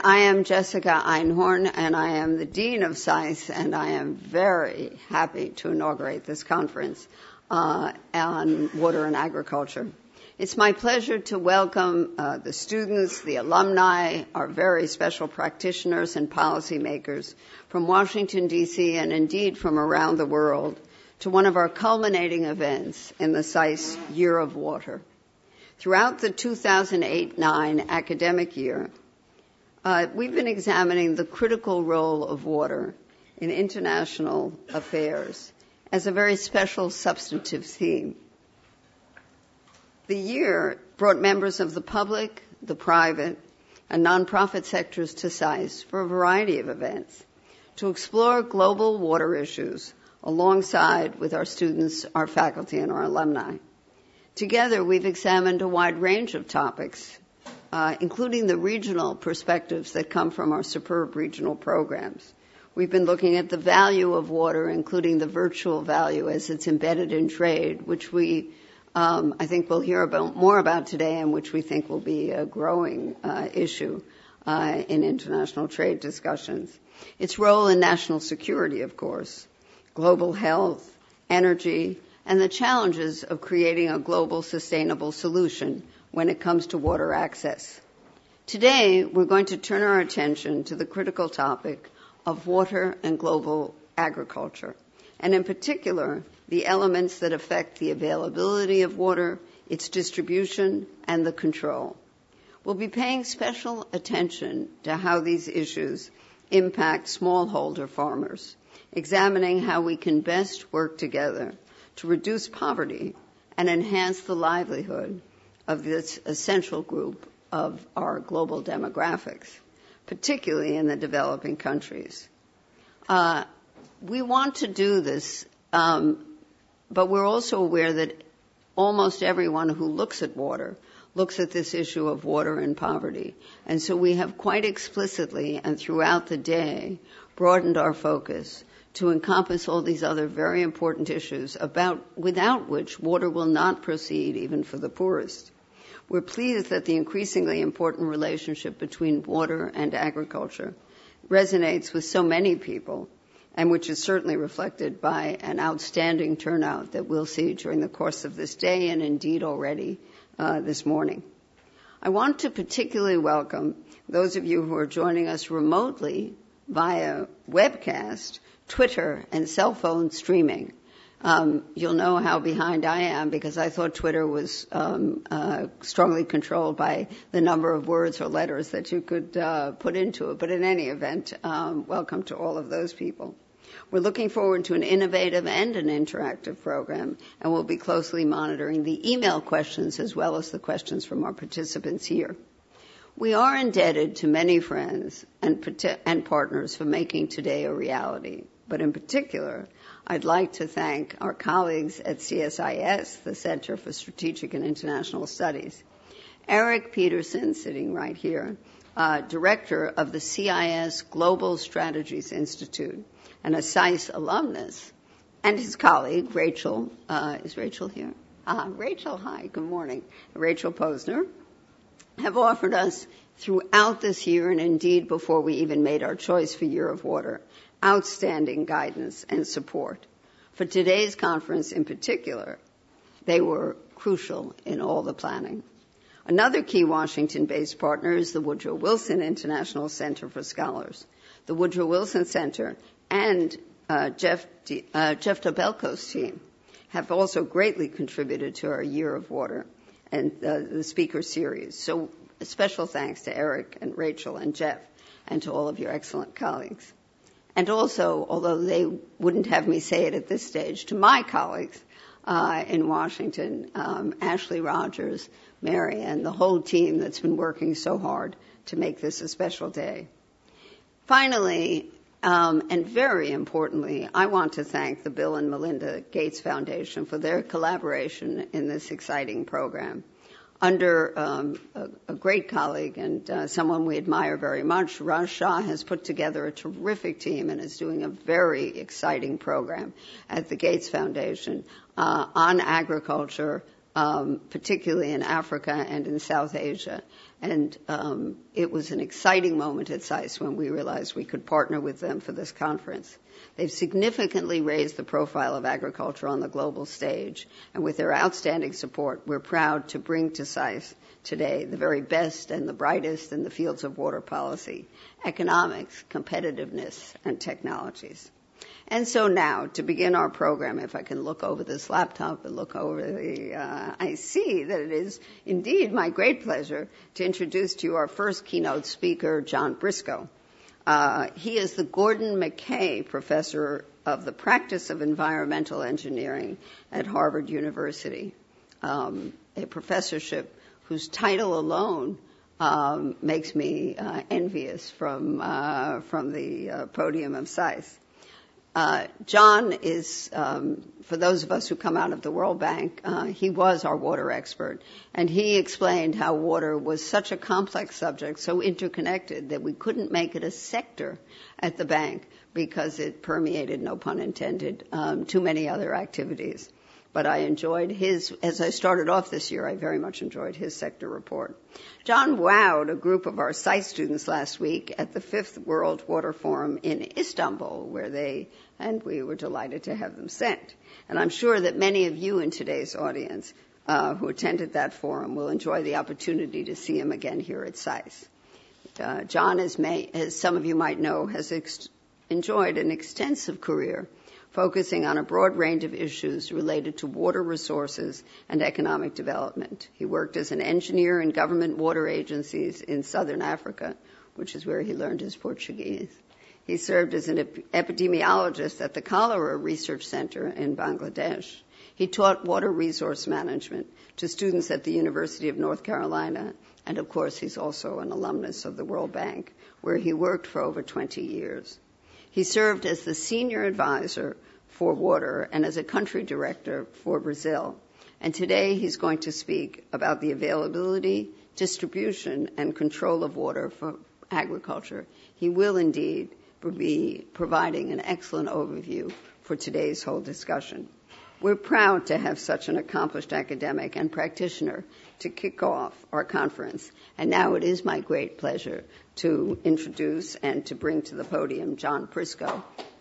I am Jessica Einhorn, and I am the Dean of SAIS, and I am very happy to inaugurate this conference on water and agriculture. It's my pleasure to welcome the students, the alumni, our very special practitioners and policymakers from Washington, D.C., and indeed from around the world to one of our culminating events in the SAIS Year of Water. Throughout the 2008-9 academic year, we've been examining the critical role of water in international affairs as a very special substantive theme. The year brought members of the public, the private, and nonprofit sectors to SAIS for a variety of events to explore global water issues alongside with our students, our faculty, and our alumni. Together, we've examined a wide range of topics, including the regional perspectives that come from our superb regional programs. We've been looking at the value of water, including the virtual value as it's embedded in trade, which we, I think we'll hear more about today, and which we think will be a growing issue in international trade discussions. Its role in national security, of course, global health, energy, and the challenges of creating a global sustainable solution when it comes to water access. Today, we're going to turn our attention to the critical topic of water and global agriculture, and in particular, the elements that affect the availability of water, its distribution, and the control. We'll be paying special attention to how these issues impact smallholder farmers, examining how we can best work together to reduce poverty and enhance the livelihood of this essential group of our global demographics, particularly in the developing countries. We want to do this, but we're also aware that almost everyone who looks at water looks at this issue of water and poverty. And so we have quite explicitly and throughout the day broadened our focus to encompass all these other very important issues without which water will not proceed even for the poorest. We're pleased that the increasingly important relationship between water and agriculture resonates with so many people, and which is certainly reflected by an outstanding turnout that we'll see during the course of this day and indeed already this morning. I want to particularly welcome those of you who are joining us remotely via webcast, Twitter, and cell phone streaming. You'll know how behind I am because I thought Twitter was strongly controlled by the number of words or letters that you could put into it. But in any event, welcome to all of those people. We're looking forward to an innovative and an interactive program, and we'll be closely monitoring the email questions as well as the questions from our participants here. We are indebted to many friends and partners for making today a reality, but in particular, I'd like to thank our colleagues at CSIS, the Center for Strategic and International Studies. Eric Peterson, sitting right here, director of the CIS Global Strategies Institute, and a SAIS alumnus, and his colleague, Rachel. Is Rachel here? Rachel, hi, good morning. Rachel Posner, have offered us throughout this year, and indeed before we even made our choice for Year of Water, outstanding guidance and support. For today's conference in particular, they were crucial in all the planning. Another key Washington-based partner is the Woodrow Wilson International Center for Scholars. The Woodrow Wilson Center and Jeff Dobelko's team have also greatly contributed to our Year of Water and the speaker series. So a special thanks to Eric and Rachel and Jeff and to all of your excellent colleagues. And also, although they wouldn't have me say it at this stage, to my colleagues in Washington, Ashley Rogers, Mary, and the whole team that's been working so hard to make this a special day. Finally, and very importantly, I want to thank the Bill and Melinda Gates Foundation for their collaboration in this exciting program. Under a great colleague and someone we admire very much, Raj Shah has put together a terrific team and is doing a very exciting program at the Gates Foundation on agriculture, particularly in Africa and in South Asia. And it was an exciting moment at SAIS when we realized we could partner with them for this conference. They've significantly raised the profile of agriculture on the global stage, and with their outstanding support, we're proud to bring to SAIS today the very best and the brightest in the fields of water policy, economics, competitiveness, and technologies. And so now, to begin our program, if I can look over this laptop and look over I see that it is indeed my great pleasure to introduce to you our first keynote speaker, John Briscoe. He is the Gordon McKay Professor of the Practice of Environmental Engineering at Harvard University, a professorship whose title alone makes me envious from the podium of SAIS. John is, for those of us who come out of the World Bank, he was our water expert, and he explained how water was such a complex subject, so interconnected, that we couldn't make it a sector at the bank because it permeated, no pun intended, too many other activities. But I enjoyed as I started off this year, I very much enjoyed his sector report. John wowed a group of our SAIS students last week at the 5th World Water Forum in Istanbul, and we were delighted to have them sent. And I'm sure that many of you in today's audience who attended that forum will enjoy the opportunity to see him again here at SAIS. John, as some of you might know, has enjoyed an extensive career focusing on a broad range of issues related to water resources and economic development. He worked as an engineer in government water agencies in southern Africa, which is where he learned his Portuguese. He served as an epidemiologist at the Cholera Research Center in Bangladesh. He taught water resource management to students at the University of North Carolina, and of course he's also an alumnus of the World Bank, where he worked for over 20 years. He served as the senior advisor for water and as a country director for Brazil. And today he's going to speak about the availability, distribution, and control of water for agriculture. He will indeed be providing an excellent overview for today's whole discussion. We're proud to have such an accomplished academic and practitioner to kick off our conference. And now it is my great pleasure to introduce and to bring to the podium John Briscoe,